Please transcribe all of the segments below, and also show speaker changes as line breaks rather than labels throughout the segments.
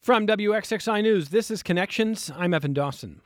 From WXXI News, this is Connections. I'm Evan Dawson.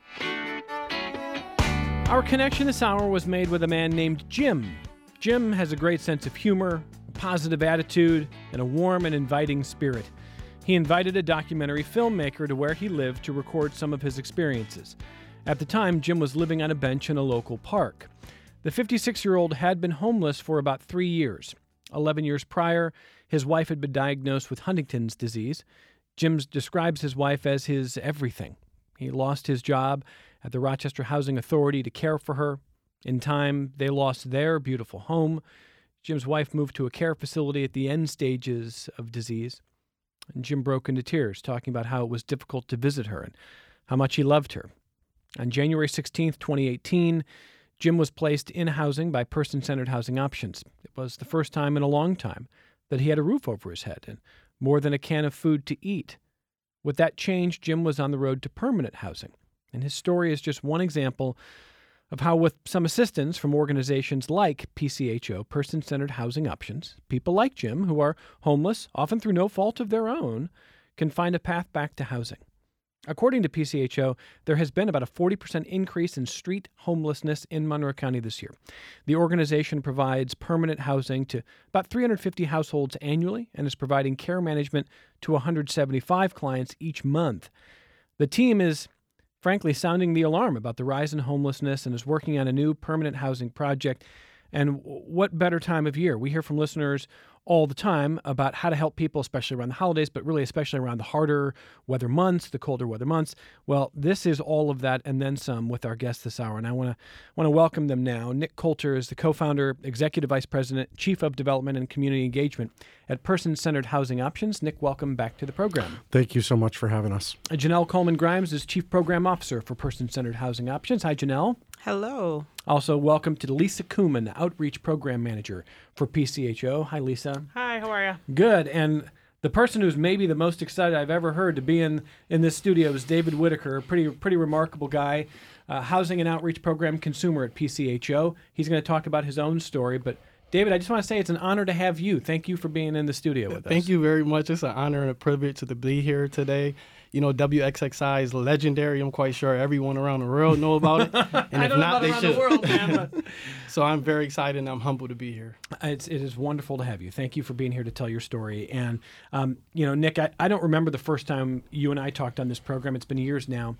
Our connection this hour was made with a man named Jim. Jim has a great sense of humor, a positive attitude, and a warm and inviting spirit. He invited a documentary filmmaker to where he lived to record some of his experiences. At the time, Jim was living on a bench in a local park. The 56-year-old had been homeless for about 3 years. 11 years prior, his wife had been diagnosed with Huntington's disease. Jim describes his wife as his everything. He lost his job at the Rochester Housing Authority to care for her. In time, they lost their beautiful home. Jim's wife moved to a care facility at the end stages of disease. And Jim broke into tears, talking about how it was difficult to visit her and how much he loved her. On January 16th, 2018, Jim was placed in housing by Person-Centered Housing Options. It was the first time in a long time that he had a roof over his head and more than a can of food to eat. With that change, Jim was on the road to permanent housing. And his story is just one example of how, with some assistance from organizations like PCHO, Person-Centered Housing Options, people like Jim, who are homeless, often through no fault of their own, can find a path back to housing. According to PCHO, there has been about a 40% increase in street homelessness in Monroe County this year. The organization provides permanent housing to about 350 households annually and is providing care management to 175 clients each month. The team is, frankly, sounding the alarm about the rise in homelessness and is working on a new permanent housing project. And what better time of year? We hear from listeners all the time about how to help people, especially around the holidays, but really especially around the harder weather months, the colder weather months. Well, this is all of that and then some with our guests this hour. And I want to welcome them now. Nick Coulter is the co-founder, executive vice president, chief of development and community engagement at Person-Centered Housing Options. Nick, welcome back to the program.
Thank you so much for having us.
Janelle Coleman-Grimes is chief program officer for Person-Centered Housing Options. Hi, Janelle.
Hello.
Also, welcome to Lisa Kuhlman, Outreach Program Manager for PCHO. Hi, Lisa.
Hi, how are you?
Good. And the person who's maybe the most excited I've ever heard to be in this studio is David Whitaker, a pretty remarkable guy, Housing and Outreach Program Consumer at PCHO. He's going to talk about his own story. But, David, I just want to say it's an honor to have you. Thank you for being in the studio with us.
Thank you very much. It's an honor and a privilege to be here today. You know, WXXI is legendary. I'm quite sure everyone around the world know about it. And if not, they should.
The world, man, but
So I'm very excited and I'm humbled to be here.
It is wonderful to have you. Thank you for being here to tell your story. And, Nick, I don't remember the first time you and I talked on this program. It's been years now.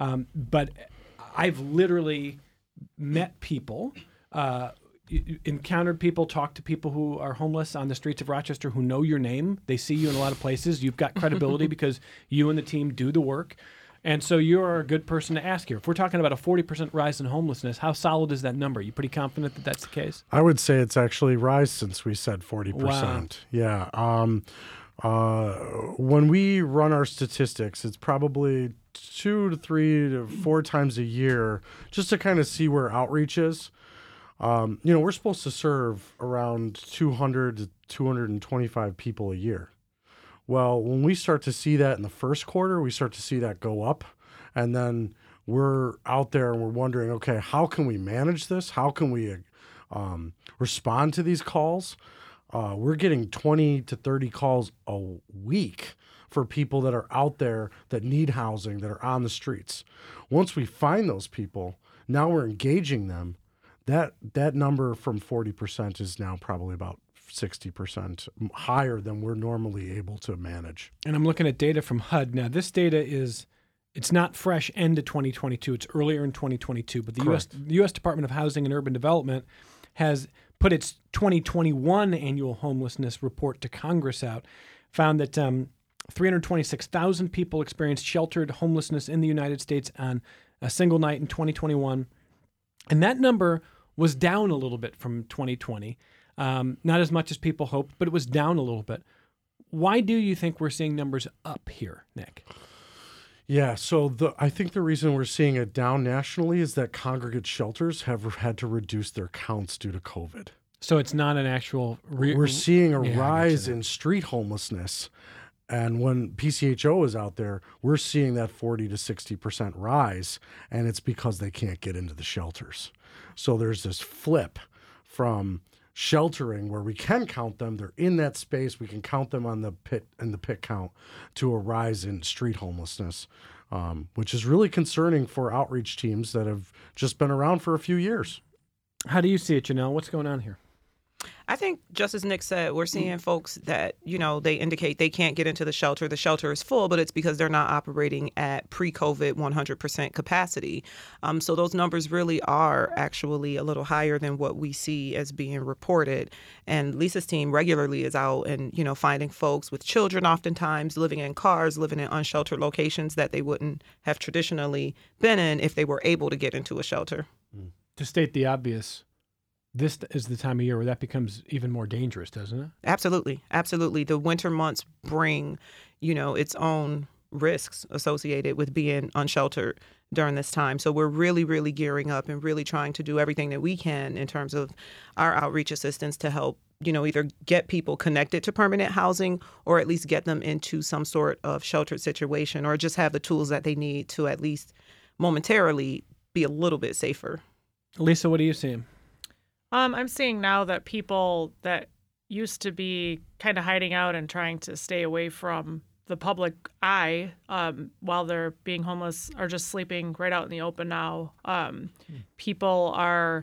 But I've literally met people, encountered people, talked to people who are homeless on the streets of Rochester who know your name. They see you in a lot of places. You've got credibility because you and the team do the work. And so you're a good person to ask here. If we're talking about a 40% rise in homelessness, how solid is that number? You pretty confident that that's the case?
I would say it's actually rise since we said 40%.
Wow.
Yeah. When we run our statistics, it's probably 2 to 3 to 4 times a year just to kind of see where outreach is. We're supposed to serve around 200 to 225 people a year. Well, when we start to see that in the first quarter, we start to see that go up. And then we're out there and we're wondering, okay, how can we manage this? How can we respond to these calls? We're getting 20 to 30 calls a week for people that are out there that need housing, that are on the streets. Once we find those people, now we're engaging them. That number from 40% is now probably about 60% higher than we're normally able to manage.
And I'm looking at data from HUD. Now, this data it's not fresh end of 2022. It's earlier in 2022. But the U.S. Department of Housing and Urban Development has put its 2021 annual homelessness report to Congress out, found that 326,000 people experienced sheltered homelessness in the United States on a single night in 2021. And that number was down a little bit from 2020. Not as much as people hoped, but it was down a little bit. Why do you think we're seeing numbers up here, Nick?
Yeah, so I think the reason we're seeing it down nationally is that congregate shelters have had to reduce their counts due to COVID.
So it's not an actual...
We're seeing a rise in street homelessness. And when PCHO is out there, we're seeing that 40 to 60% rise, and it's because they can't get into the shelters. So there's this flip from sheltering where we can count them. They're in that space. We can count them on the pit count to a rise in street homelessness, which is really concerning for outreach teams that have just been around for a few years.
How do you see it, Janelle? What's going on here?
I think, just as Nick said, we're seeing folks that, they indicate they can't get into the shelter. The shelter is full, but it's because they're not operating at pre-COVID 100% capacity. So those numbers really are actually a little higher than what we see as being reported. And Lisa's team regularly is out and, finding folks with children, oftentimes living in cars, living in unsheltered locations that they wouldn't have traditionally been in if they were able to get into a shelter.
To state the obvious, this is the time of year where that becomes even more dangerous, doesn't it?
Absolutely. Absolutely. The winter months bring, its own risks associated with being unsheltered during this time. So we're really, really gearing up and really trying to do everything that we can in terms of our outreach assistance to help, either get people connected to permanent housing or at least get them into some sort of sheltered situation or just have the tools that they need to at least momentarily be a little bit safer.
Lisa, what are you seeing?
I'm seeing now that people that used to be kind of hiding out and trying to stay away from the public eye while they're being homeless are just sleeping right out in the open now. People are,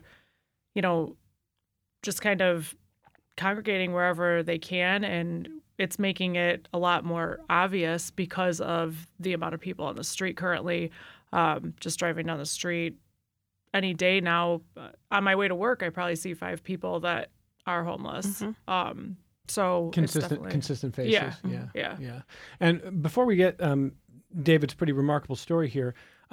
just kind of congregating wherever they can, and it's making it a lot more obvious because of the amount of people on the street currently. Just driving down the street any day now, on my way to work, I probably see 5 people that are homeless.
Mm-hmm.
So
consistent faces.
Yeah.
And before we get David's pretty remarkable story here,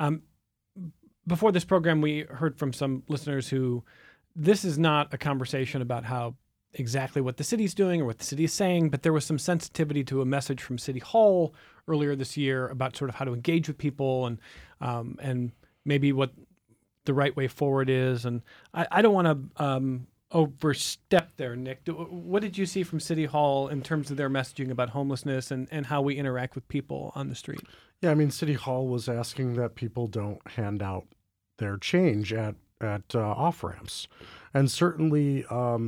before this program, we heard from some listeners who this is not a conversation about how exactly what the city's doing or what the city is saying, but there was some sensitivity to a message from City Hall earlier this year about sort of how to engage with people and maybe what the right way forward is. And I don't want to overstep there, Nick. What did you see from City Hall in terms of their messaging about homelessness and how we interact with people on the street?
Yeah, I mean, City Hall was asking that people don't hand out their change at off-ramps. And certainly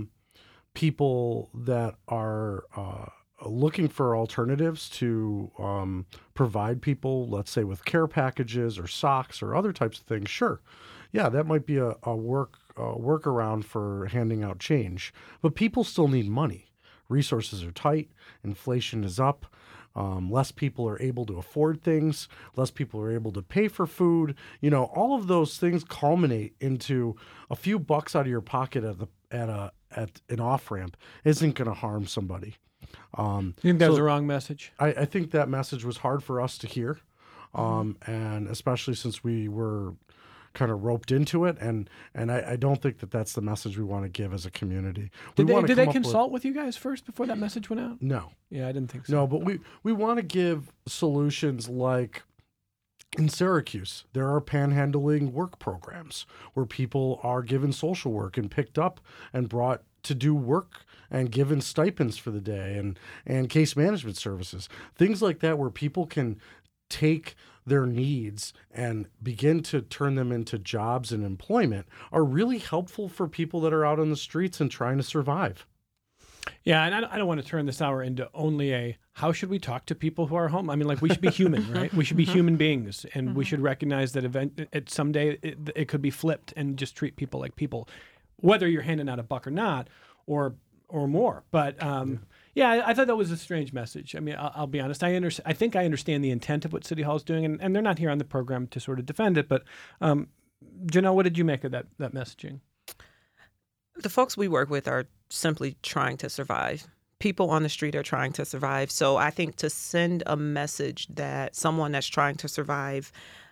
people that are looking for alternatives to provide people, let's say, with care packages or socks or other types of things, sure. Yeah, that might be a workaround for handing out change. But people still need money. Resources are tight. Inflation is up. Less people are able to afford things. Less people are able to pay for food. All of those things culminate into a few bucks out of your pocket at an off-ramp isn't going to harm somebody.
You think that was the wrong message?
I think that message was hard for us to hear, and especially since we were kind of roped into it, and I don't think that that's the message we want to give as a community.
Did they consult with you guys first before that message went out?
No.
Yeah, I didn't think so.
No, but we want to give solutions like in Syracuse, there are panhandling work programs where people are given social work and picked up and brought to do work and given stipends for the day and case management services, things like that where people can take their needs and begin to turn them into jobs and employment are really helpful for people that are out on the streets and trying to survive.
Yeah, and I don't want to turn this hour into only a how should we talk to people who are home. I mean, like, we should be human, right? We should be human beings, and we should recognize that someday it could be flipped and just treat people like people, whether you're handing out a buck or not, or more. But yeah, I thought that was a strange message. I mean, I'll be honest. I think I understand the intent of what City Hall is doing, and they're not here on the program to sort of defend it. But Janelle, what did you make of that messaging?
The folks we work with are simply trying to survive. People on the street are trying to survive. So I think to send a message that someone that's trying to survive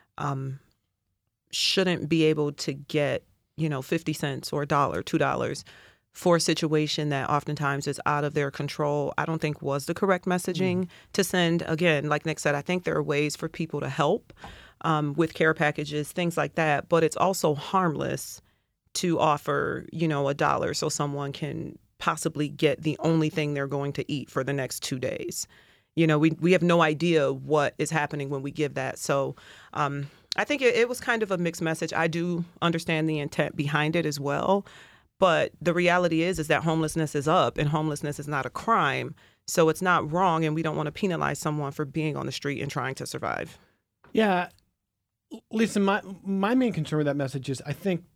shouldn't be able to get, 50 cents or $1, $2 for a situation that oftentimes is out of their control, I don't think was the correct messaging to send. Again, like Nick said, I think there are ways for people to help with care packages, things like that. But it's also harmless to offer, $1 so someone can possibly get the only thing they're going to eat for the next 2 days. We have no idea what is happening when we give that. So I think it was kind of a mixed message. I do understand the intent behind it as well. But the reality is that homelessness is up, and homelessness is not a crime. So it's not wrong, and we don't want to penalize someone for being on the street and trying to survive.
Yeah. Lisa, my main concern with that message is I think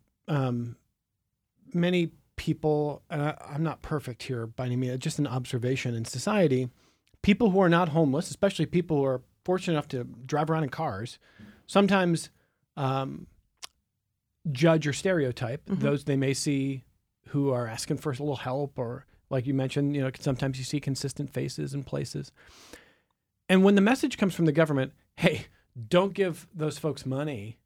many people, and I'm not perfect here by any means, just an observation in society, people who are not homeless, especially people who are fortunate enough to drive around in cars, sometimes judge or stereotype those they may see who are asking for a little help, or like you mentioned, sometimes you see consistent faces in places. And when the message comes from the government, hey, don't give those folks money,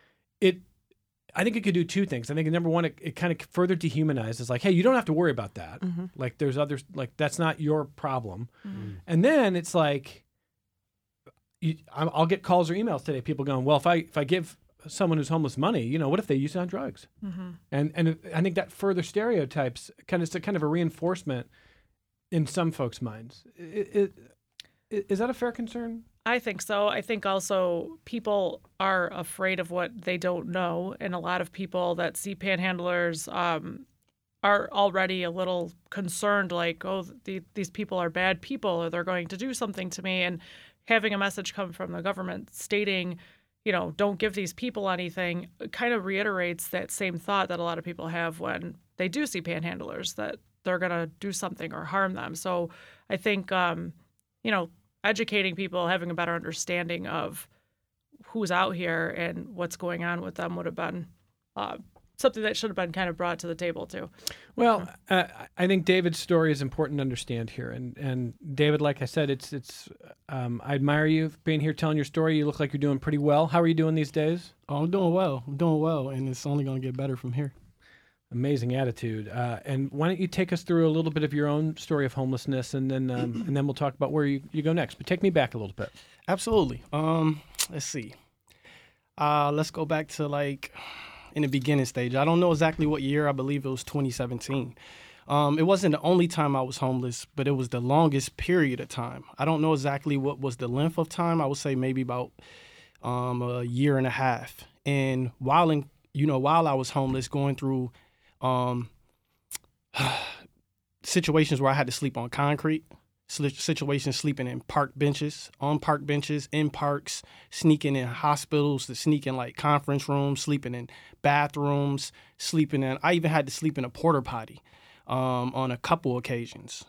I think it could do two things. I think number one, it kind of further dehumanizes, like, hey, you don't have to worry about that. Like there's others, like that's not your problem. And then it's like, I'll get calls or emails today, people going, well, if I give someone who's homeless money, what if they use it on drugs? And I think that further stereotypes kind of a reinforcement in some folks' minds. Is that a fair concern?
I think so. I think also people are afraid of what they don't know. And a lot of people that see panhandlers are already a little concerned, like, oh, these people are bad people, or they're going to do something to me. And having a message come from the government stating, don't give these people anything, kind of reiterates that same thought that a lot of people have when they do see panhandlers, that they're going to do something or harm them. So I think, educating people, having a better understanding of who's out here and what's going on with them would have been something that should have been kind of brought to the table too.
Well, I think David's story is important to understand here. And David, like I said, I admire you for being here telling your story. You look like you're doing pretty well. How are you doing these days?
Oh, I'm doing well, and it's only going to get better from here.
Amazing attitude. And why don't you take us through a little bit of your own story of homelessness, and then we'll talk about where you go next. But take me back a little bit.
Absolutely. Let's see. Let's go back to in the beginning stage. I don't know exactly what year. I believe it was 2017. It wasn't the only time I was homeless, but it was the longest period of time. I don't know exactly what was the length of time. I would say maybe about a year and a half. And while I was homeless, going through situations where I had to sleep on concrete, situations sleeping in park benches, on park benches, in parks, sneaking in hospitals, to sneak in conference rooms, sleeping in bathrooms, I even had to sleep in a porta potty on a couple occasions.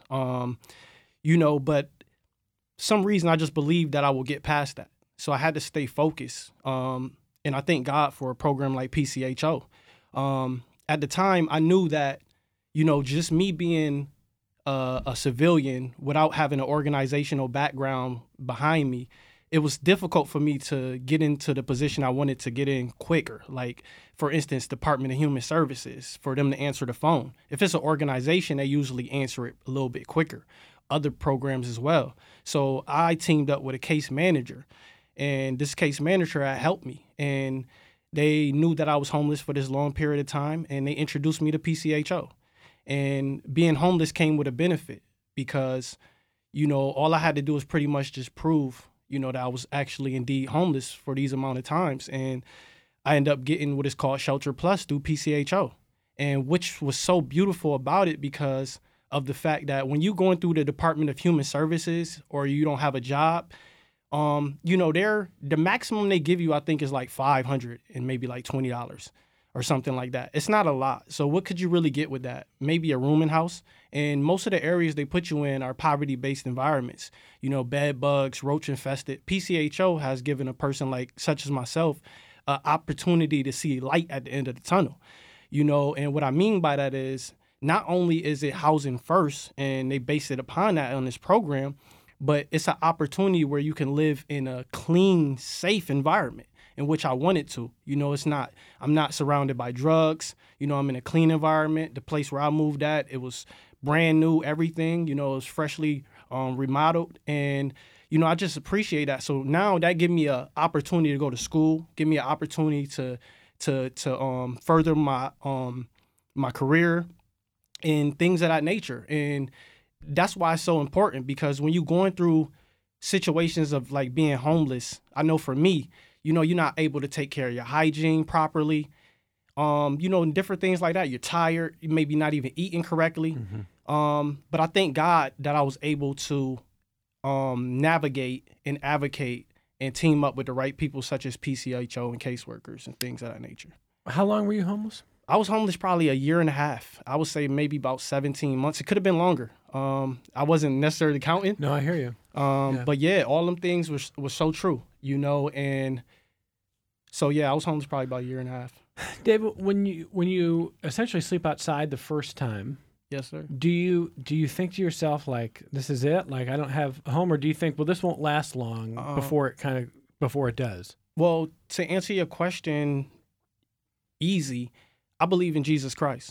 But some reason I just believed that I would get past that. So I had to stay focused. And I thank God for a program like PCHO. At the time, I knew that, just me being a civilian without having an organizational background behind me, it was difficult for me to get into the position I wanted to get in quicker. Like, for instance, Department of Human Services, for them to answer the phone. If it's an organization, they usually answer it a little bit quicker. Other programs as well. So I teamed up with a case manager, and this case manager had helped me. And they knew that I was homeless for this long period of time, and they introduced me to PCHO. And being homeless came with a benefit because, all I had to do was pretty much just prove, that I was actually indeed homeless for these amount of times. And I ended up getting what is called Shelter Plus through PCHO, and which was so beautiful about it because of the fact that when you're going through the Department of Human Services or you don't have a job, the maximum they give you, I think, is $500 and maybe $20 or something like that. It's not a lot. So what could you really get with that? Maybe a rooming house. And most of the areas they put you in are poverty-based environments. Bed bugs, roach infested. PCHO has given a person such as myself an opportunity to see light at the end of the tunnel. And what I mean by that is not only is it housing first, and they base it upon that on this program, but it's an opportunity where you can live in a clean, safe environment in which I wanted to. I'm not surrounded by drugs. I'm in a clean environment. The place where I moved at, it was brand new, everything. It was freshly remodeled. And, I just appreciate that. So now that gives me an opportunity to go to school, give me an opportunity to further my career and things of that nature. And that's why it's so important, because when you're going through situations of being homeless, I know for me, you're not able to take care of your hygiene properly. and different things like that. You're tired, you maybe not even eating correctly. But I thank God that I was able to navigate and advocate and team up with the right people such as PCHO and caseworkers and things of that nature.
How long were you homeless?
I was homeless probably a year and a half. I would say maybe about 17 months. It could have been longer. I wasn't necessarily counting.
No, I hear you.
But yeah, all them things was so true, and so yeah, I was homeless probably about a year and a half.
David, when you essentially sleep outside the first time,
Yes, sir.
do you think to yourself like, this is it? Like, I don't have a home, or do you think, well, this won't last long before it does?
Well, to answer your question, easy, I believe in Jesus Christ.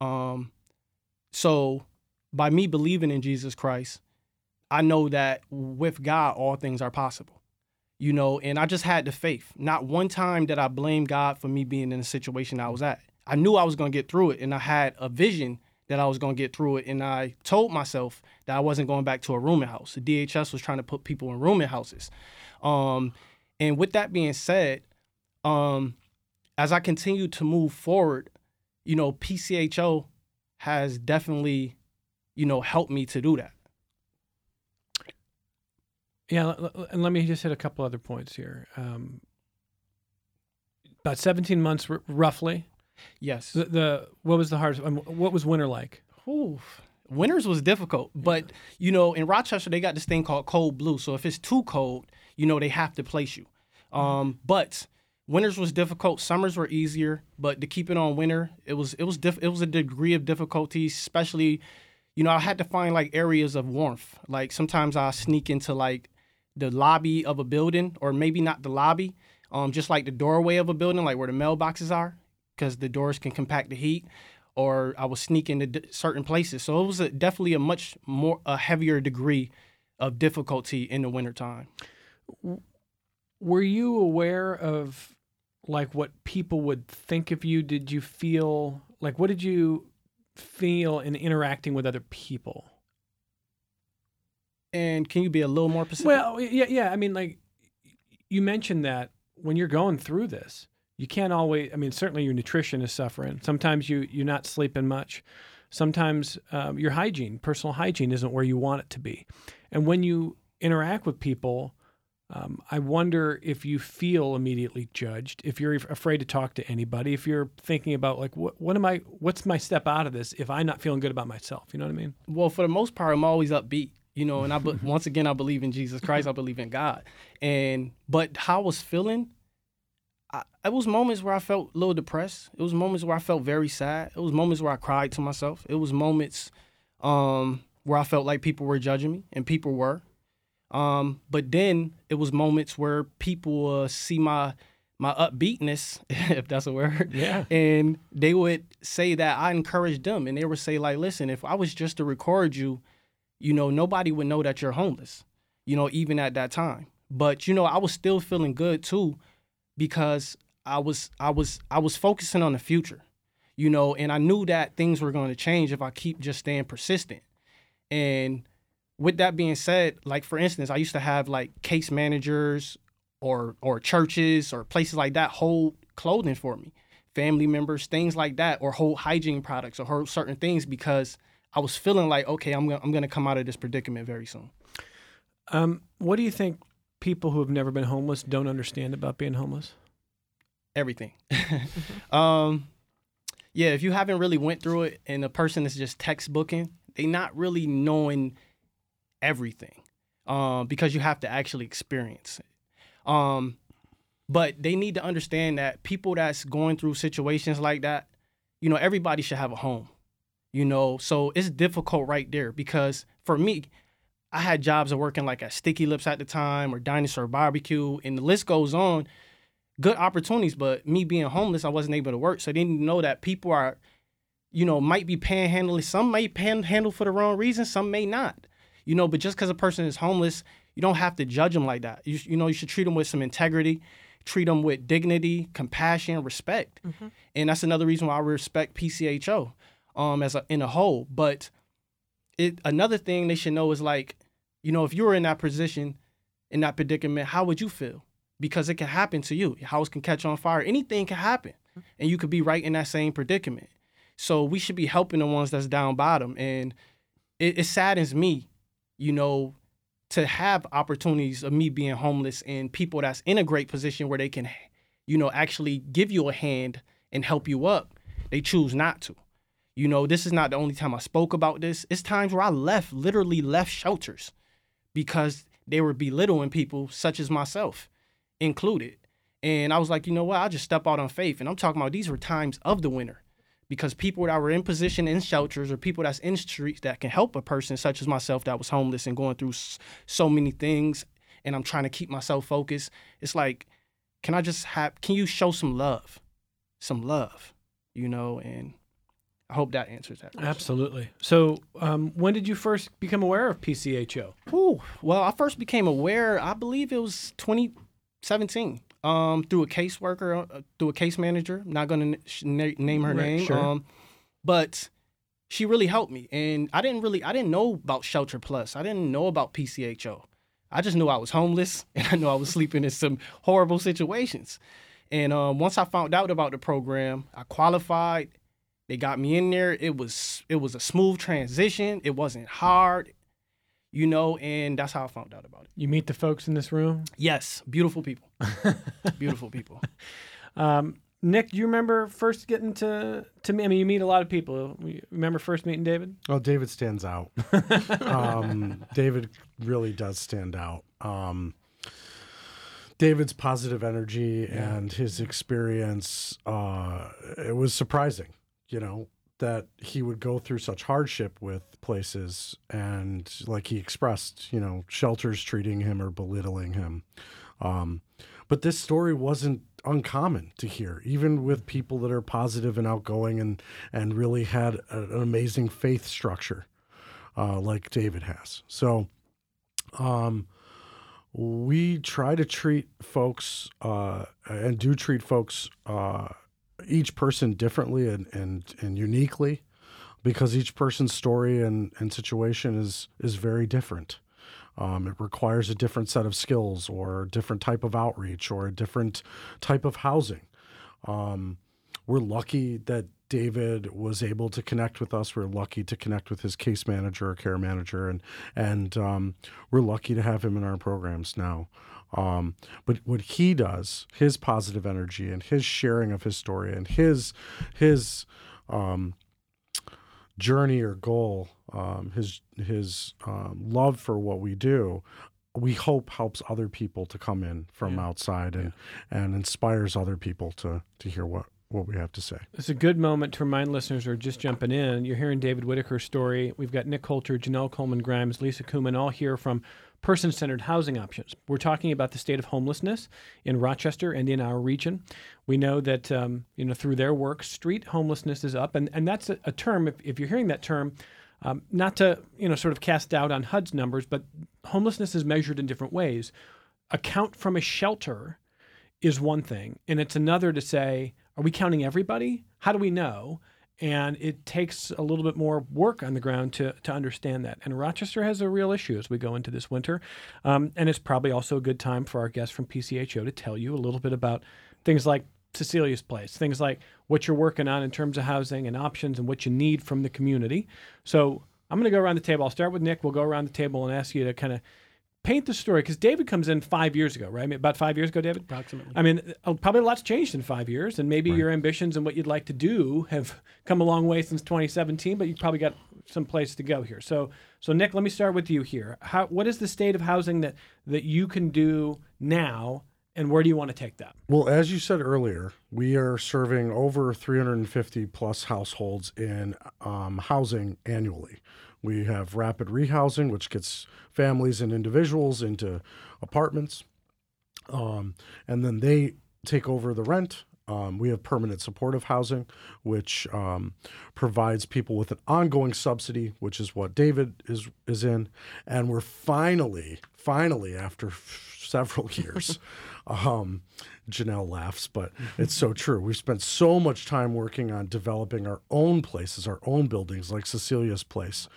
So by me believing in Jesus Christ, I know that with God, all things are possible. And I just had the faith. Not one time did I blame God for me being in the situation I was at. I knew I was going to get through it, and I had a vision that I was going to get through it, and I told myself that I wasn't going back to a rooming house. The DHS was trying to put people in rooming houses. And with that being said, as I continue to move forward, PCHO has definitely, helped me to do that.
Yeah, and let me just hit a couple other points here. About 17 months, roughly.
Yes.
What was the hardest? What was winter like?
Ooh, winters was difficult, but in Rochester they got this thing called cold blue. So if it's too cold, they have to place you. But winters was difficult. Summers were easier, but to keep it on winter, it was a degree of difficulty, especially. I had to find like areas of warmth. Like sometimes I sneak into like the lobby of a building, or maybe not the lobby, just like the doorway of a building, like where the mailboxes are, because the doors can compact the heat. Or I was sneaking into certain places. So it was definitely a heavier degree of difficulty in the wintertime.
Were you aware of like what people would think of you? Did you feel like, what did you feel in interacting with other people?
And can you be a little more specific?
Well, yeah. I mean, like you mentioned that when you're going through this, you can't always, certainly your nutrition is suffering. Sometimes you're not sleeping much. Sometimes your personal hygiene isn't where you want it to be. And when you interact with people, I wonder if you feel immediately judged, if you're afraid to talk to anybody, if you're thinking about like, what's my step out of this if I'm not feeling good about myself? You know what I mean?
Well, for the most part, I'm always upbeat, and once again, I believe in Jesus Christ. I believe in God. But how I was feeling, it was moments where I felt a little depressed. It was moments where I felt very sad. It was moments where I cried to myself. It was moments where I felt like people were judging me, and people were. But then it was moments where people see my upbeatness, if that's a word.
Yeah.
And they would say that I encouraged them, and they would say like, listen, if I was just to record you, nobody would know that you're homeless, even at that time. But, I was still feeling good too, because I was focusing on the future, and I knew that things were going to change if I keep just staying persistent. And with that being said, like for instance, I used to have like case managers or churches or places like that hold clothing for me, family members, things like that, or hold hygiene products or hold certain things, because I was feeling like, okay, I'm gonna come out of this predicament very soon.
What do you think people who have never been homeless don't understand about being homeless?
Everything. Yeah, if you haven't really went through it and a person is just textbooking, they not really knowing everything, because you have to actually experience it. But they need to understand that people that's going through situations like that, everybody should have a home, so it's difficult right there, because for me, I had jobs of working like at Sticky Lips at the time or Dinosaur Barbecue, and the list goes on. Good opportunities, but me being homeless, I wasn't able to work. So they didn't know that people are, might be panhandling. Some may panhandle for the wrong reason. Some may not, but just because a person is homeless, you don't have to judge them like that. You should treat them with some integrity, treat them with dignity, compassion, respect. Mm-hmm. And that's another reason why I respect PCHO in a whole. But another thing they should know is like, if you were in that position, in that predicament, how would you feel? Because it can happen to you. Your house can catch on fire. Anything can happen. and you could be right in that same predicament. So we should be helping the ones that's down bottom. And it saddens me, you know, to have opportunities of me being homeless and people that's in a great position where they can, you know, actually give you a hand and help you up. They choose not to. You know, this is not the only time I spoke about this. It's times where I literally left shelters because they were belittling people such as myself included. And I was like, you know what, I'll just step out on faith. And I'm talking about these were times of the winter because people that were in position in shelters or people that's in streets that can help a person such as myself that was homeless and going through so many things, and I'm trying to keep myself focused. It's like, can you show some love, you know? And I hope that answers that question.
Absolutely. So when did you first become aware of PCHO?
Well, I first became aware, I believe it was 2017, through a caseworker, through a case manager. I'm not going to name her name.
Sure.
But she really helped me. And I didn't know about Shelter Plus. I didn't know about PCHO. I just knew I was homeless, and I knew I was sleeping in some horrible situations. And once I found out about the program, I qualified. They got me in there. It was a smooth transition. It wasn't hard, you know, and that's how I found out about it.
You meet the folks in this room?
Yes, beautiful people. Beautiful people.
Nick, do you remember first getting to me? I mean, you meet a lot of people. You remember first meeting David?
Oh, David stands out. David really does stand out. David's positive energy and his experience, it was surprising, you know, that he would go through such hardship with places and, like he expressed, you know, shelters treating him or belittling him. But this story wasn't uncommon to hear, even with people that are positive and outgoing and really had an amazing faith structure like David has. So we try to treat folks and do treat folks, each person differently and uniquely, because each person's story and situation is very different. It requires a different set of skills or a different type of outreach or a different type of housing. We're lucky that David was able to connect with us. We're lucky to connect with his case manager or care manager, and we're lucky to have him in our programs now. But what he does, his positive energy and his sharing of his story and his journey or goal, his love for what we do, we hope helps other people to come in from outside and inspires other people to hear what we have to say.
It's a good moment to remind listeners who are just jumping in. You're hearing David Whitaker's story. We've got Nick Coulter, Janelle Coleman-Grimes, Lisa Kuhlman, all here from Person-Centered Housing Options. We're talking about the state of homelessness in Rochester and in our region. We know that through their work, street homelessness is up, and that's a term. If you're hearing that term, not to sort of cast doubt on HUD's numbers, but homelessness is measured in different ways. A count from a shelter is one thing, and it's another to say, are we counting everybody? How do we know? And it takes a little bit more work on the ground to understand that. And Rochester has a real issue as we go into this winter. And it's probably also a good time for our guests from PCHO to tell you a little bit about things like Cecilia's Place, things like what you're working on in terms of housing and options and what you need from the community. So I'm going to go around the table. I'll start with Nick. We'll go around the table and ask you to kind of paint the story, because David comes in 5 years ago, right? I mean, about 5 years ago, David?
Approximately.
I mean, probably a lot's changed in 5 years, and maybe your ambitions and what you'd like to do have come a long way since 2017, but you've probably got some place to go here. So Nick, let me start with you here. What is the state of housing that you can do now, and where do you want to take that?
Well, as you said earlier, we are serving over 350 plus households in housing annually. We have rapid rehousing, which gets families and individuals into apartments, and then they take over the rent. We have permanent supportive housing, which provides people with an ongoing subsidy, which is what David is in. And we're finally finally, after several years, Janelle laughs, but it's so true. We've spent so much time working on developing our own places, our own buildings, like Cecilia's Place,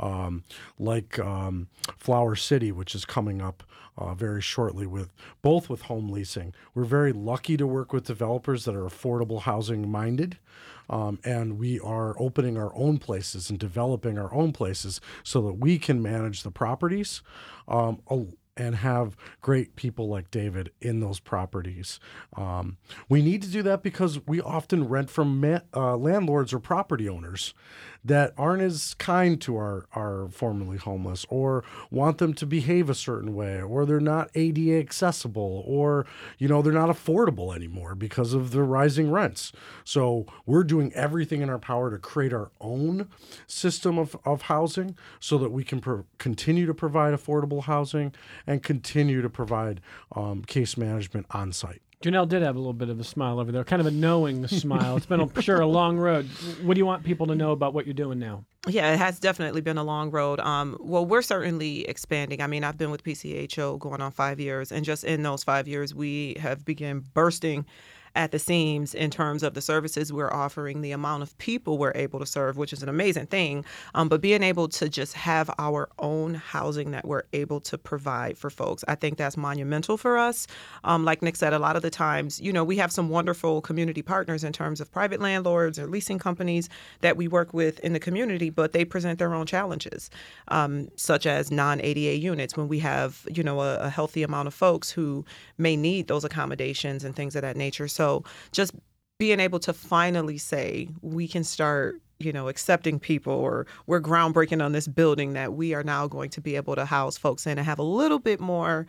like Flower City, which is coming up very shortly with home leasing. We're very lucky to work with developers that are affordable housing minded. And we are opening our own places and developing our own places so that we can manage the properties and have great people like David in those properties. We need to do that because we often rent from landlords or property owners that aren't as kind to our formerly homeless, or want them to behave a certain way, or they're not ADA accessible, or they're not affordable anymore because of the rising rents. So we're doing everything in our power to create our own system of housing so that we can continue to provide affordable housing and continue to provide case management on site.
Janelle did have a little bit of a smile over there, kind of a knowing smile. It's been, I'm sure, a long road. What do you want people to know about what you're doing now?
Yeah, it has definitely been a long road. Well, we're certainly expanding. I mean, I've been with PCHO going on 5 years, and just in those 5 years, we have begun bursting at the seams in terms of the services we're offering, the amount of people we're able to serve, which is an amazing thing. But being able to just have our own housing that we're able to provide for folks, I think that's monumental for us. Like Nick said, a lot of the times, we have some wonderful community partners in terms of private landlords or leasing companies that we work with in the community, but they present their own challenges, such as non-ADA units when we have, a healthy amount of folks who may need those accommodations and things of that nature. So just being able to finally say we can start, accepting people, or we're groundbreaking on this building that we are now going to be able to house folks in and have a little bit more,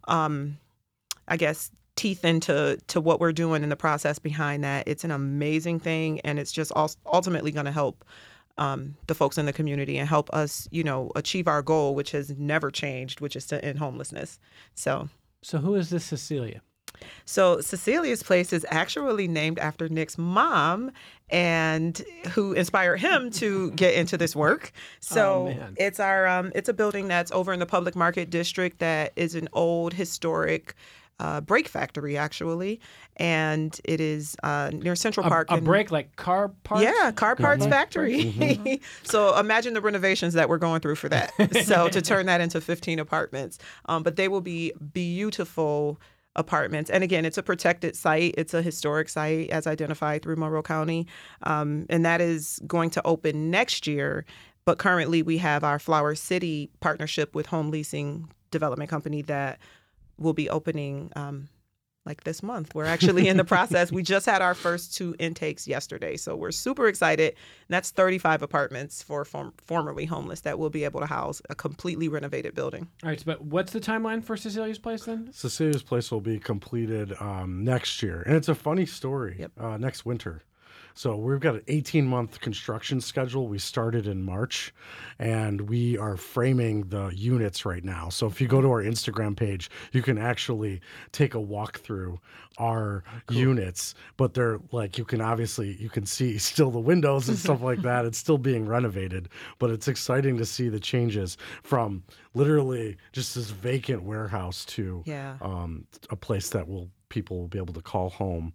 teeth into what we're doing in the process behind that. It's an amazing thing, and it's just ultimately going to help the folks in the community and help us, achieve our goal, which has never changed, which is to end homelessness. So
who is this Cecilia?
So Cecilia's Place is actually named after Nick's mom, and who inspired him to get into this work. So it's it's a building that's over in the Public Market District that is an old historic brake factory, actually, and it is near Central Park.
A brake, like car parts?
Yeah, car parts factory. Mm-hmm. So imagine the renovations that we're going through for that. So to turn that into 15 apartments. But they will be beautiful apartments. And again, it's a protected site. It's a historic site as identified through Monroe County. And that is going to open next year. But currently we have our Flower City partnership with Home Leasing Development Company that will be opening this month. We're actually in the process. We just had our first 2 intakes yesterday. So we're super excited. And that's 35 apartments for formerly homeless that will be able to house a completely renovated building.
All right, but what's the timeline for Cecilia's Place then?
Cecilia's Place will be completed next year. And it's a funny story.
Yep.
Next winter. So we've got an 18-month construction schedule. We started in March, and we are framing the units right now. So if you go to our Instagram page, you can actually take a walk through our units. But they're you can see still the windows and stuff like that. It's still being renovated, but it's exciting to see the changes from literally just this vacant warehouse to a place that people will be able to call home.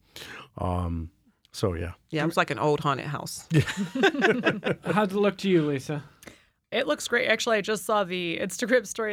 So yeah,
it was like an old haunted house.
How's it look to you, Lisa?
It looks great. Actually, I just saw the Instagram story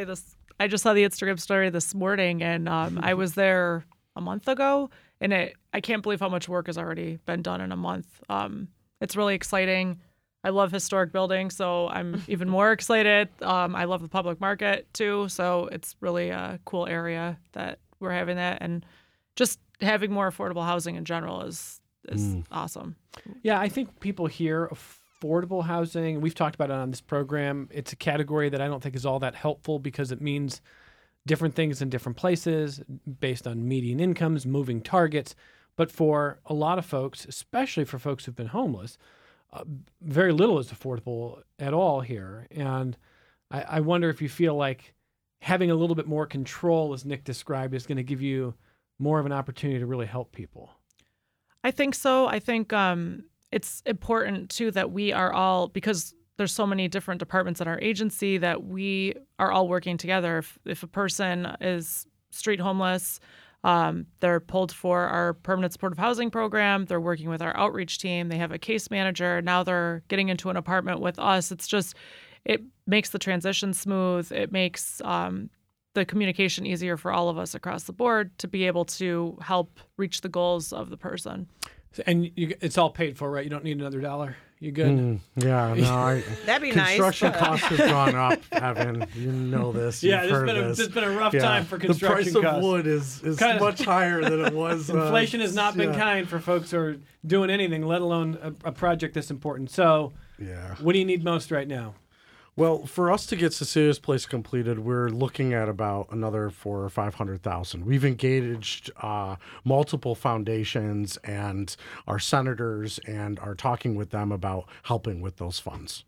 this morning, and I was there a month ago, and I can't believe how much work has already been done in a month. It's really exciting. I love historic buildings, so I'm even more excited. I love the public market too, so it's really a cool area that we're having that, and just having more affordable housing in general is awesome.
Yeah, I think people hear affordable housing. We've talked about it on this program. It's a category that I don't think is all that helpful because it means different things in different places based on median incomes, moving targets. But for a lot of folks, especially for folks who've been homeless, very little is affordable at all here. And I wonder if you feel like having a little bit more control, as Nick described, is going to give you more of an opportunity to really help people. I
think so. I think it's important, too, that we are all, because there's so many different departments in our agency that we are all working together. If a person is street homeless, they're pulled for our permanent supportive housing program. They're working with our outreach team. They have a case manager. Now they're getting into an apartment with us. It makes the transition smooth. It makes the communication easier for all of us across the board to be able to help reach the goals of the person.
And it's all paid for, right? You don't need another dollar. You good?
Yeah, no,
That'd be nice.
construction costs have gone up, Evan. You know this. You've heard this.
There's been a rough
Yeah.
time for construction
The price
costs.
of wood is
Kind of-
much higher than it was.
Inflation has not been kind for folks who are doing anything, let alone a project this important. So,
Yeah.
what do you need most right now?
Well, for us to get Cecilia's Place completed, we're looking at about another $400,000 or $500,000. We've engaged multiple foundations and our senators and are talking with them about helping with those funds.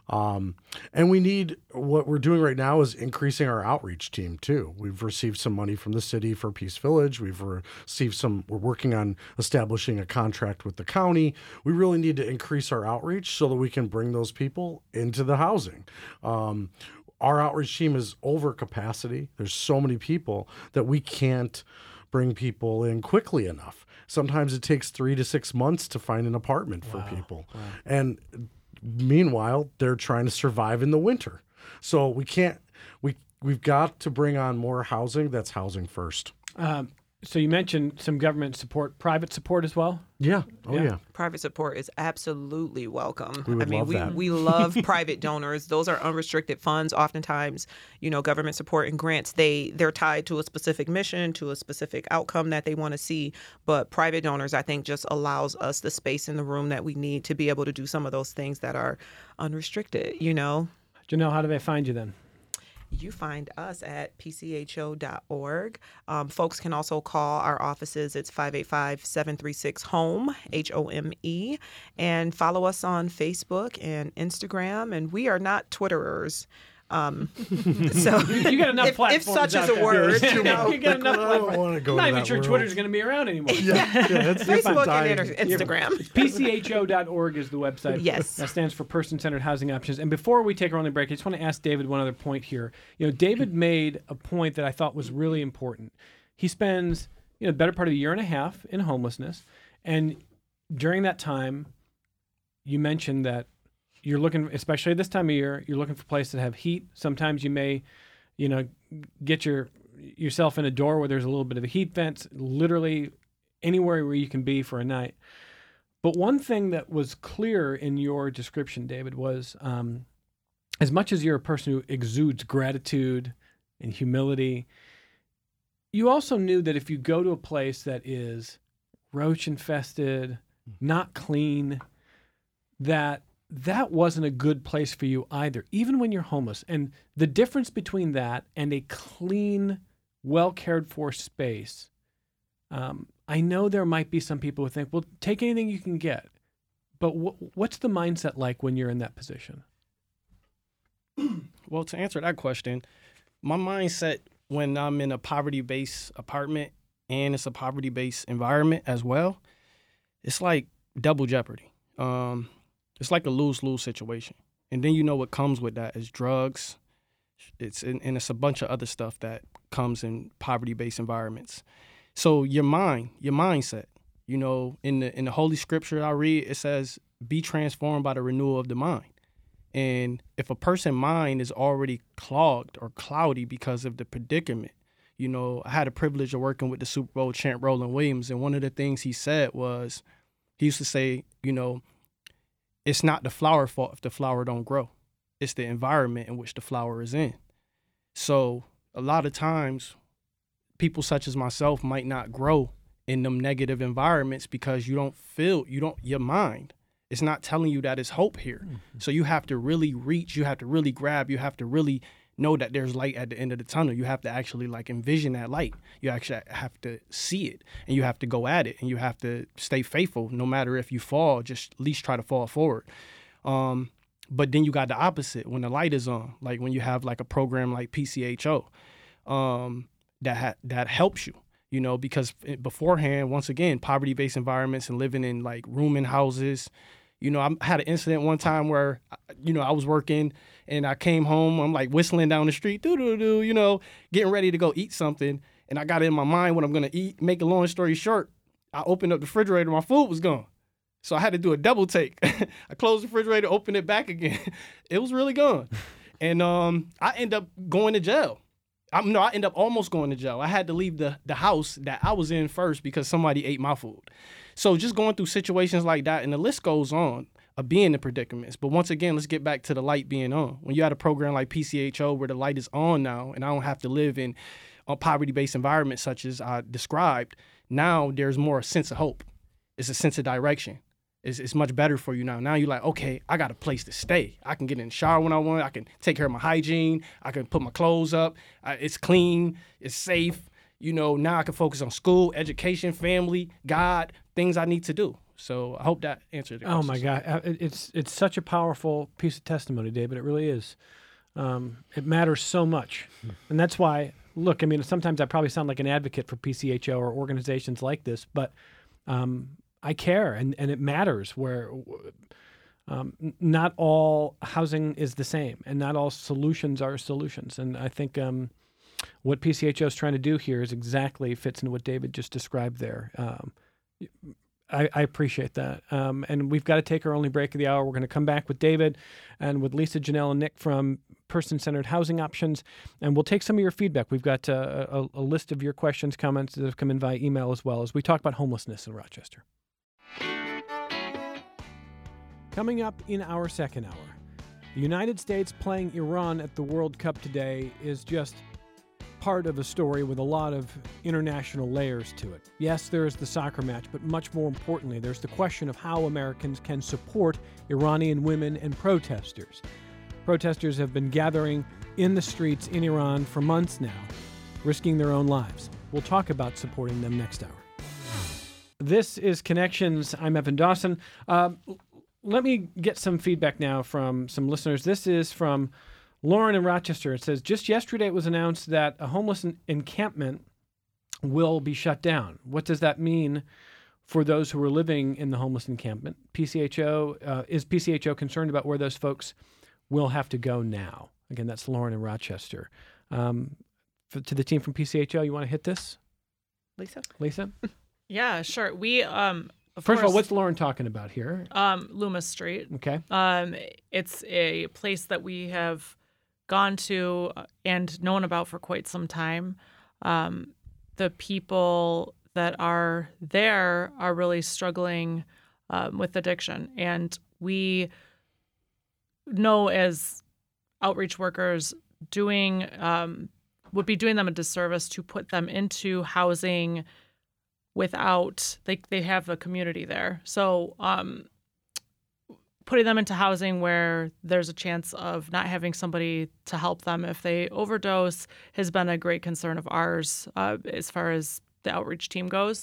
And we need, what we're doing right now is increasing our outreach team too. We've received some money from the city for Peace Village. We've received we're working on establishing a contract with the county. We really need to increase our outreach so that we can bring those people into the housing. Our outreach team is over capacity. There's so many people that we can't bring people in quickly enough. Sometimes it takes 3 to 6 months to find an apartment for people. Wow. And meanwhile, they're trying to survive in the winter. So we've got to bring on more housing. That's housing first.
So you mentioned some government support, private support as well?
Yeah. Oh, yeah.
Private support is absolutely welcome.
We would love that.
We love private donors. Those are unrestricted funds. Oftentimes, government support and grants, they're tied to a specific mission, to a specific outcome that they want to see. But private donors, I think, just allows us the space in the room that we need to be able to do some of those things that are unrestricted,
Janelle, how do they find you then?
You find us at pcho.org. Folks can also call our offices. It's 585-736-HOME, HOME, and follow us on Facebook and Instagram. And we are not Twitterers. So
You got enough platforms
if such
out
is a
there.
word,
You got enough
I don't
platforms.
want to go
Not
to
even
that
sure
world.
Twitter's going to be around anymore.
It's
Facebook
dying.
and Instagram.
PCHO.org is the website.
Yes.
That stands for Person-Centered Housing Options. And before we take our only break, I just want to ask David one other point here. David made a point that I thought was really important. He spends, the better part of a year and a half in homelessness. And during that time, you mentioned that you're looking, especially this time of year, you're looking for places that have heat. Sometimes you may, get yourself in a door where there's a little bit of a heat vent, literally anywhere where you can be for a night. But one thing that was clear in your description, David, was as much as you're a person who exudes gratitude and humility, you also knew that if you go to a place that is roach infested, not clean, that wasn't a good place for you either, even when you're homeless. And the difference between that and a clean, well cared for space, I know there might be some people who think, well, take anything you can get. But what's the mindset like when you're in that position?
Well, to answer that question, my mindset when I'm in a poverty-based apartment and it's a poverty-based environment as well, it's like double jeopardy. It's like a lose-lose situation. And then what comes with that is drugs. And it's a bunch of other stuff that comes in poverty-based environments. So your mindset, in the Holy Scripture I read, it says, be transformed by the renewal of the mind. And if a person's mind is already clogged or cloudy because of the predicament, I had the privilege of working with the Super Bowl champ Roland Williams, and one of the things he said was, he used to say, it's not the flower's fault if the flower don't grow. It's the environment in which the flower is in. So a lot of times, people such as myself might not grow in them negative environments because your mind is not telling you that it's hope here. Mm-hmm. So you have to really reach, you have to really grab, you have to really know that there's light at the end of the tunnel. You have to actually envision that light. You actually have to see it, and you have to go at it, and you have to stay faithful. No matter if you fall, just at least try to fall forward. But then you got the opposite when the light is on, like when you have a program like PCHO that helps you, because beforehand, once again, poverty-based environments and living in rooming houses, You know, I had an incident one time where, you know, I was working and I came home. I'm like whistling down the street, doo-doo-doo, you know, getting ready to go eat something. And I got it in my mind what I'm going to eat. Make a long story short, I opened up the refrigerator. My food was gone. So I had to do a double take. I closed the refrigerator, opened it back again. It was really gone. And I ended up going to jail. I ended up almost going to jail. I had to leave the house that I was in first because somebody ate my food. So just going through situations like that, and the list goes on of being in predicaments. But once again, let's get back to the light being on. When you had a program like PCHO where the light is on now, and I don't have to live in a poverty-based environment such as I described, now there's more a sense of hope. It's a sense of direction. It's much better for you now. Now you're like, okay, I got a place to stay. I can get in the shower when I want. I can take care of my hygiene. I can put my clothes up. It's clean. It's safe. You know, now I can focus on school, education, family, God, things I need to do. So I hope that answered the question.
Oh, my God. It's such a powerful piece of testimony, David. It really is. It matters so much. And that's why, look, I mean, sometimes I probably sound like an advocate for PCHO or organizations like this, but I care, and it matters where not all housing is the same, and not all solutions are solutions. And I think what PCHO is trying to do here is exactly fits into what David just described there. I appreciate that. And we've got to take our only break of the hour. We're going to come back with David and with Lisa, Janelle, and Nick from Person-Centered Housing Options, and we'll take some of your feedback. We've got a list of your questions, comments that have come in via email as well as we talk about homelessness in Rochester. Coming up in our second hour, the United States playing Iran at the World Cup today is just part of a story with a lot of international layers to it. Yes, there is the soccer match, but much more importantly, there's the question of how Americans can support Iranian women and protesters. Protesters have been gathering in the streets in Iran for months now, risking their own lives. We'll talk about supporting them next hour. This is Connections. I'm Evan Dawson. Let me get some feedback now from some listeners. This is from Lauren in Rochester. It says, just yesterday it was announced that a homeless encampment will be shut down. What does that mean for those who are living in the homeless encampment? Is PCHO concerned about where those folks will have to go now? Again, that's Lauren in Rochester. To the team from PCHO, you want to hit this? Lisa?
Yeah, sure. We
First of all, what's Lauren talking about here?
Loomis Street.
Okay.
It's a place that we have gone to and known about for quite some time. The people that are there are really struggling with addiction. And we know as outreach workers would be doing them a disservice to put them into housing without they have a community there. So putting them into housing where there's a chance of not having somebody to help them if they overdose has been a great concern of ours as far as the outreach team goes.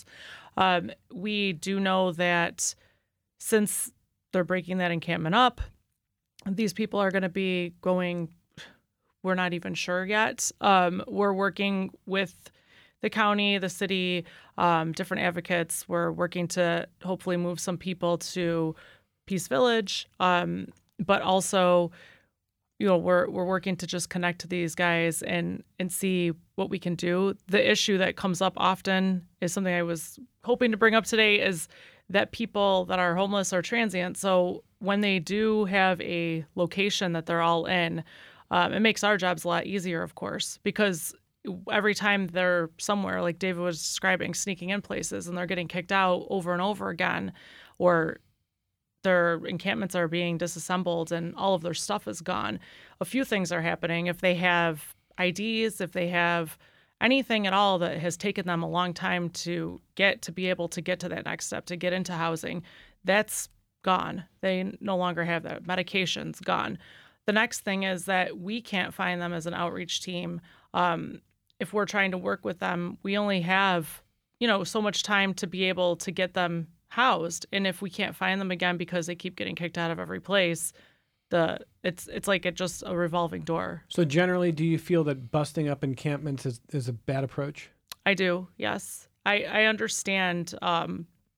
We do know that since they're breaking that encampment up, these people are going to be going, we're not even sure yet. We're working with the county, the city, different advocates. We're working to hopefully move some people to Peace Village, but also, you know, we're working to just connect to these guys and see what we can do. The issue that comes up often is something I was hoping to bring up today is that people that are homeless are transient. So when they do have a location that they're all in, it makes our jobs a lot easier, of course, because every time they're somewhere, like David was describing, sneaking in places and they're getting kicked out over and over again, or their encampments are being disassembled and all of their stuff is gone. A few things are happening. If they have IDs, if they have anything at all that has taken them a long time to be able to get to that next step, to get into housing, that's gone. They no longer have that. Medication's gone. The next thing is that we can't find them as an outreach team. If we're trying to work with them, we only have, so much time to be able to get them housed. And if we can't find them again because they keep getting kicked out of every place, it's like just a revolving door.
So generally, do you feel that busting up encampments is a bad approach?
I do, yes. I understand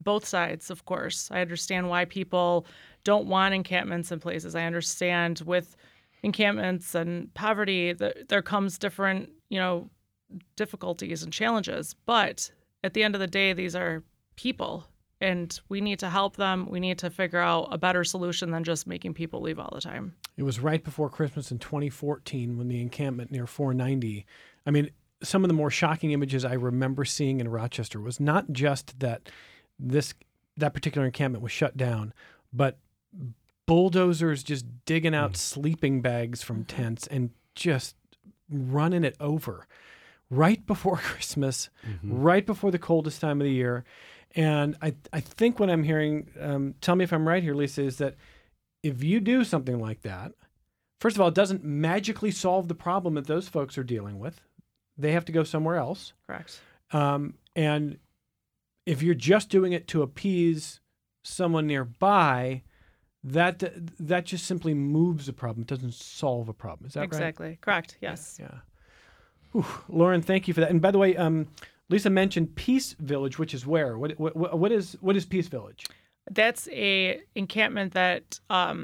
both sides, of course. I understand why people don't want encampments in places. I understand with encampments and poverty that there comes different, difficulties and challenges. But at the end of the day, these are people, and we need to help them. We need to figure out a better solution than just making people leave all the time.
It was right before Christmas in 2014 when the encampment near 490, I mean, some of the more shocking images I remember seeing in Rochester was not just that that particular encampment was shut down, but bulldozers just digging out sleeping bags from tents and just running it over right before Christmas, right before the coldest time of the year. And I think what I'm hearing, tell me if I'm right here, Lisa, is that if you do something like that, first of all, it doesn't magically solve the problem that those folks are dealing with. They have to go somewhere else.
Correct.
And if you're just doing it to appease someone nearby, that just simply moves the problem. It doesn't solve a problem. Is that right?
Exactly. Correct. Yes.
Yeah. Whew. Lauren, thank you for that. And by the way, Lisa mentioned Peace Village, which is where? What is Peace Village?
That's a encampment that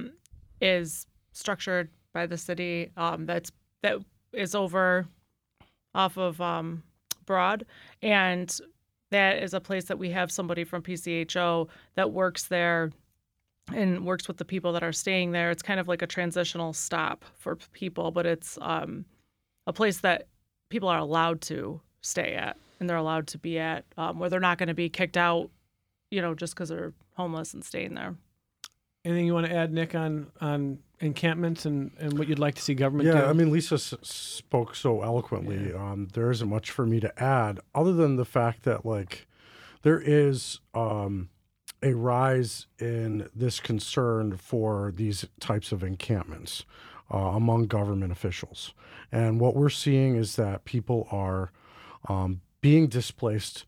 is structured by the city. That is over off of Broad, and that is a place that we have somebody from PCHO that works there and works with the people that are staying there. It's kind of like a transitional stop for people, but it's a place that people are allowed to stay at and they're allowed to be at, where they're not going to be kicked out, just because they're homeless and staying there.
Anything you want to add, Nick, on encampments and what you'd like to see government do?
Yeah, I mean, Lisa spoke so eloquently. Yeah. There isn't much for me to add other than the fact that, there is a rise in this concern for these types of encampments among government officials. And what we're seeing is that people are being displaced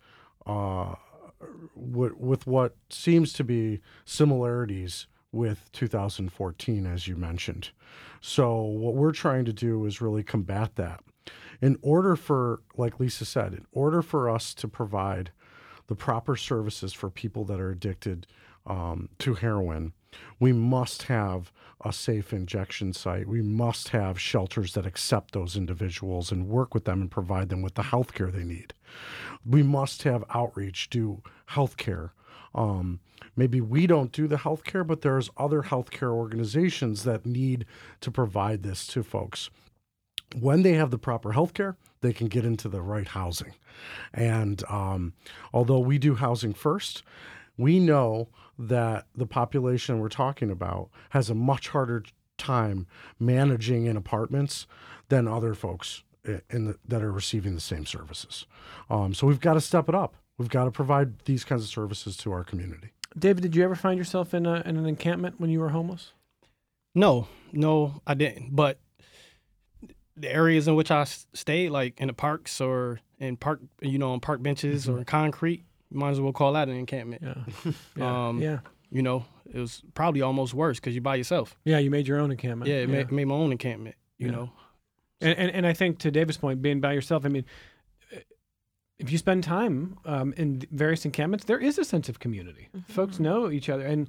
with what seems to be similarities with 2014, as you mentioned. So what we're trying to do is really combat that. In order for, like Lisa said, in order for us to provide the proper services for people that are addicted to heroin, we must have a safe injection site. We must have shelters that accept those individuals and work with them and provide them with the health care they need. We must have outreach, do health care. Maybe we don't do the health care, but there's other healthcare organizations that need to provide this to folks. When they have the proper health care, they can get into the right housing. And although we do housing first, we know that the population we're talking about has a much harder time managing in apartments than other folks that are receiving the same services. So we've got to step it up. We've got to provide these kinds of services to our community.
David, did you ever find yourself in an encampment when you were homeless?
No, I didn't. But the areas in which I stayed, like in the parks or on park benches or in concrete, you might as well call that an encampment.
Yeah.
It was probably almost worse because you're by yourself.
Yeah, you made your own encampment.
Yeah, made my own encampment, you know.
And I think to David's point, being by yourself, I mean, if you spend time in various encampments, there is a sense of community. Mm-hmm. Folks know each other. And,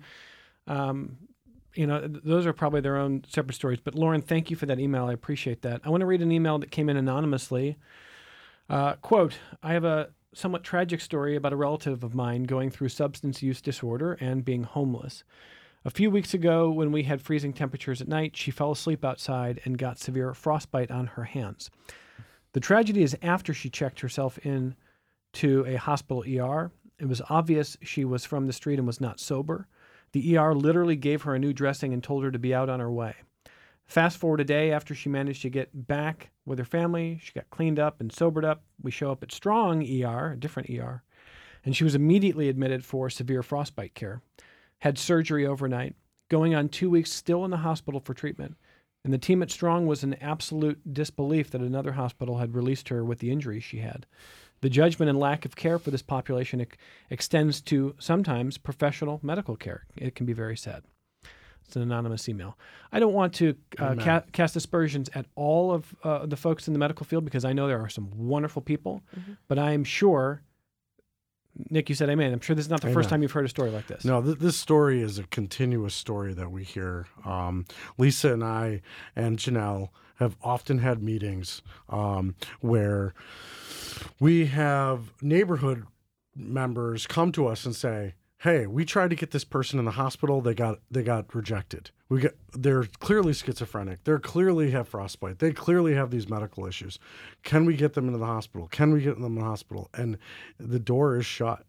those are probably their own separate stories. But Lauren, thank you for that email. I appreciate that. I want to read an email that came in anonymously. Quote, I have a somewhat tragic story about a relative of mine going through substance use disorder and being homeless. A few weeks ago, when we had freezing temperatures at night, she fell asleep outside and got severe frostbite on her hands. The tragedy is after she checked herself in to a hospital ER. It was obvious she was from the street and was not sober. The ER literally gave her a new dressing and told her to be out on her way. Fast forward a day after she managed to get back with her family, she got cleaned up and sobered up. We show up at Strong ER, a different ER, and she was immediately admitted for severe frostbite care. Had surgery overnight, going on 2 weeks still in the hospital for treatment. And the team at Strong was in absolute disbelief that another hospital had released her with the injuries she had. The judgment and lack of care for this population extends to sometimes professional medical care. It can be very sad. It's an anonymous email. I don't want to cast aspersions at all of the folks in the medical field because I know there are some wonderful people, but I am sure Nick, you said amen. I'm sure this is not the first
Amen.
time you've heard a story like this.
No, this story is a continuous story that we hear. Lisa and I and Janelle have often had meetings where we have neighborhood members come to us and say, "Hey, we tried to get this person in the hospital. They got rejected. They're clearly schizophrenic. They clearly have frostbite. They clearly have these medical issues. Can we get them into the hospital? Can we get them in the hospital?" And the door is shut.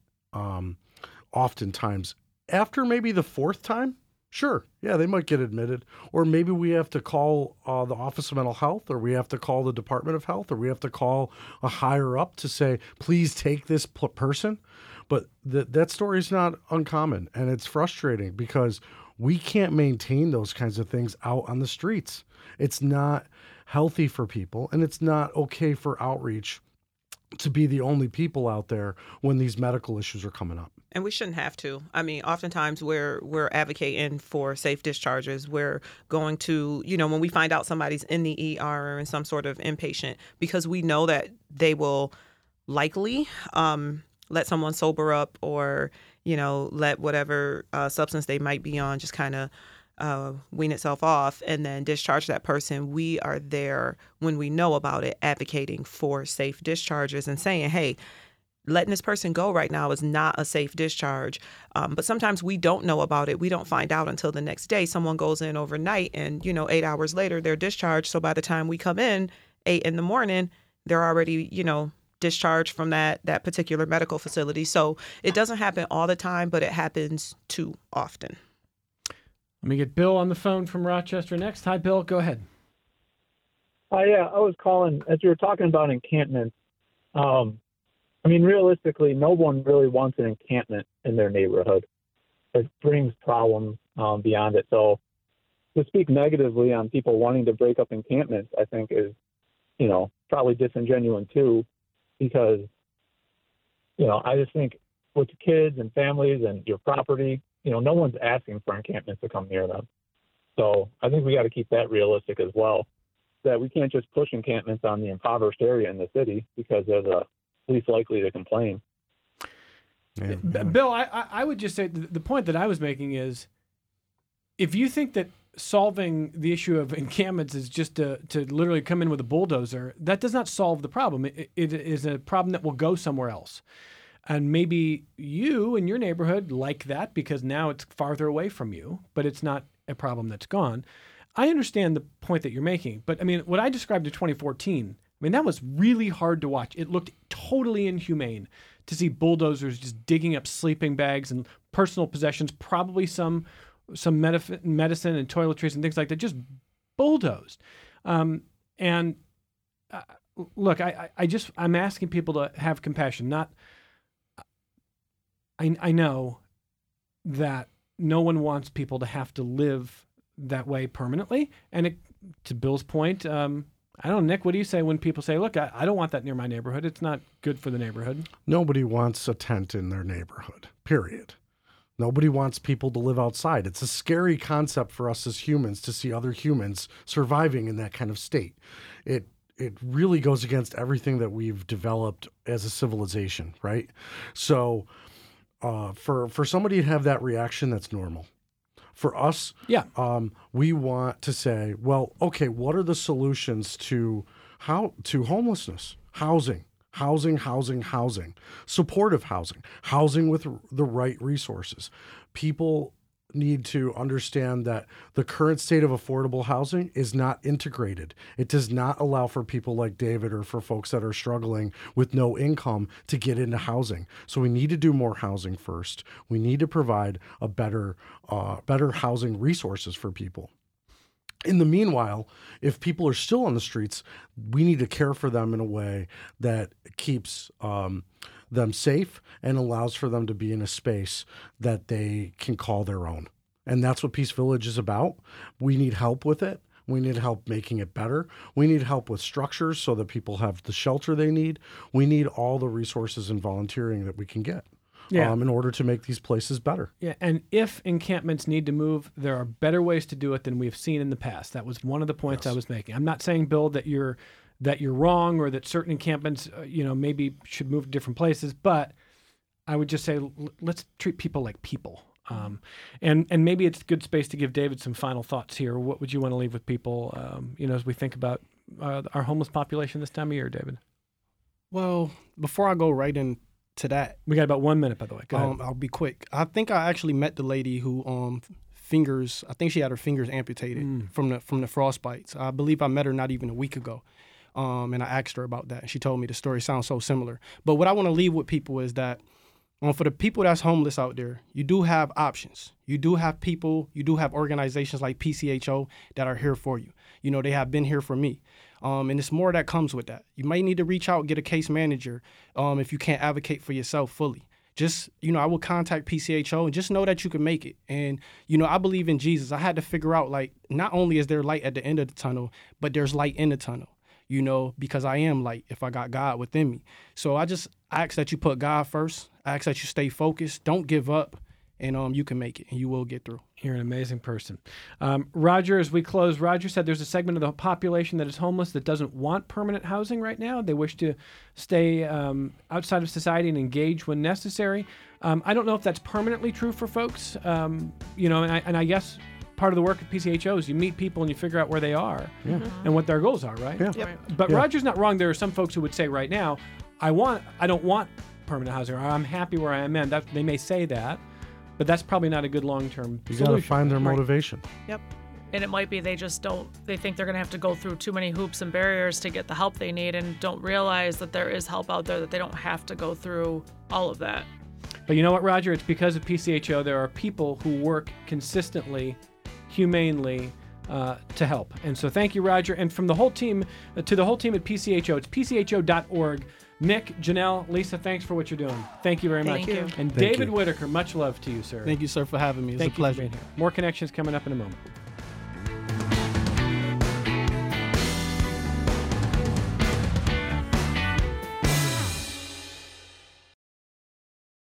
Oftentimes, after maybe the fourth time, sure, yeah, they might get admitted, or maybe we have to call the Office of Mental Health, or we have to call the Department of Health, or we have to call a higher up to say, please take this person. But that story is not uncommon, and it's frustrating because we can't maintain those kinds of things out on the streets. It's not healthy for people, and it's not okay for outreach to be the only people out there when these medical issues are coming up.
And we shouldn't have to. I mean, oftentimes we're advocating for safe discharges. We're going to, when we find out somebody's in the ER or in some sort of inpatient, because we know that they will likely let someone sober up or, let whatever substance they might be on just kind of wean itself off and then discharge that person. We are there when we know about it, advocating for safe discharges and saying, hey, letting this person go right now is not a safe discharge. But sometimes we don't know about it. We don't find out until the next day. Someone goes in overnight and, 8 hours later, they're discharged. So by the time we come in 8 a.m, they're already, discharged from that particular medical facility. So it doesn't happen all the time, but it happens too often.
Let me get Bill on the phone from Rochester next. Hi, Bill. Go ahead.
Yeah, I was calling as you were talking about encampments. Realistically, no one really wants an encampment in their neighborhood. It brings problems beyond it. So to speak negatively on people wanting to break up encampments, I think is, probably disingenuous too, because, I just think with kids and families and your property, no one's asking for encampments to come near them. So I think we got to keep that realistic as well, that we can't just push encampments on the impoverished area in the city because they're the least likely to complain.
Yeah.
Bill, I would just say the point that I was making is if you think that solving the issue of encampments is just to literally come in with a bulldozer, that does not solve the problem. It is a problem that will go somewhere else. And maybe you and your neighborhood like that because now it's farther away from you, but it's not a problem that's gone. I understand the point that you're making, but what I described in 2014, that was really hard to watch. It looked totally inhumane to see bulldozers just digging up sleeping bags and personal possessions, probably some medicine and toiletries and things like that, just bulldozed. Look, I'm asking people to have compassion. I know that no one wants people to have to live that way permanently. And to Bill's point, I don't know, Nick, what do you say when people say, look, I don't want that near my neighborhood. It's not good for the neighborhood.
Nobody wants a tent in their neighborhood, period. Nobody wants people to live outside. It's a scary concept for us as humans to see other humans surviving in that kind of state. It really goes against everything that we've developed as a civilization, right? So for somebody to have that reaction, that's normal. For us, we want to say, well, okay, what are the solutions to homelessness, housing, supportive housing with the right resources. People need to understand that the current state of affordable housing is not integrated. It does not allow for people like David or for folks that are struggling with no income to get into housing. So we need to do more housing first. We need to provide a better housing resources for people. In the meanwhile, if people are still on the streets, we need to care for them in a way that keeps them safe and allows for them to be in a space that they can call their own. And that's what Peace Village is about. We need help with it. We need help making it better. We need help with structures so that people have the shelter they need. We need all the resources and volunteering that we can get. In order to make these places better. Yeah, and if encampments need to move, there are better ways to do it than we've seen in the past. That was one of the points I was making. I'm not saying, Bill, that you're wrong or that certain encampments, maybe should move to different places, but
I would just say let's treat people like people. And maybe it's a good space to give David some final thoughts here. What would you want to leave with people, as we think about our homeless population this time of year, David?
Well, before I go right into that,
we got about 1 minute, by the way. Go ahead.
I'll be quick. I think I actually met the lady who I think she had her fingers amputated from the frostbites. I believe I met her not even a week ago. And I asked her about that. And she told me the story sounds so similar. But what I want to leave with people is that for the people that's homeless out there, you do have options. You do have people, you do have organizations like PCHO that are here for you. They have been here for me. And it's more that comes with that. You might need to reach out, get a case manager if you can't advocate for yourself fully. Just, I will contact PCHO and just know that you can make it. And, I believe in Jesus. I had to figure out, not only is there light at the end of the tunnel, but there's light in the tunnel. Because I am light if I got God within me. So I just ask that you put God first. I ask that you stay focused. Don't give up, and you can make it, and you will get through.
You're an amazing person. Roger, as we close, Roger said there's a segment of the population that is homeless that doesn't want permanent housing right now. They wish to stay outside of society and engage when necessary. I don't know if that's permanently true for folks, and I guess part of the work of PCHO is you meet people and you figure out where they are and what their goals are, right?
Yeah.
Yep.
But Roger's not wrong. There are some folks who would say right now, I don't want permanent housing, or I'm happy where I am in. They may say that, but that's probably not a good long-term
You
solution.
got to find their motivation.
Yep. And it might be they think they're going to have to go through too many hoops and barriers to get the help they need, and don't realize that there is help out there, that they don't have to go through all of that.
But you know what, Roger? It's because of PCHO there are people who work consistently, humanely, to help. And so thank you, Roger. And from the whole team, to the whole team at PCHO, it's pcho.org. Nick, Janelle, Lisa, thanks for what you're doing. Thank you very much.
Thank you.
And
Thank
David
you.
Whitaker, much love to you, sir.
Thank you, sir, for having me. It's
Thank
a pleasure.
You for being here. More connections coming up in a moment.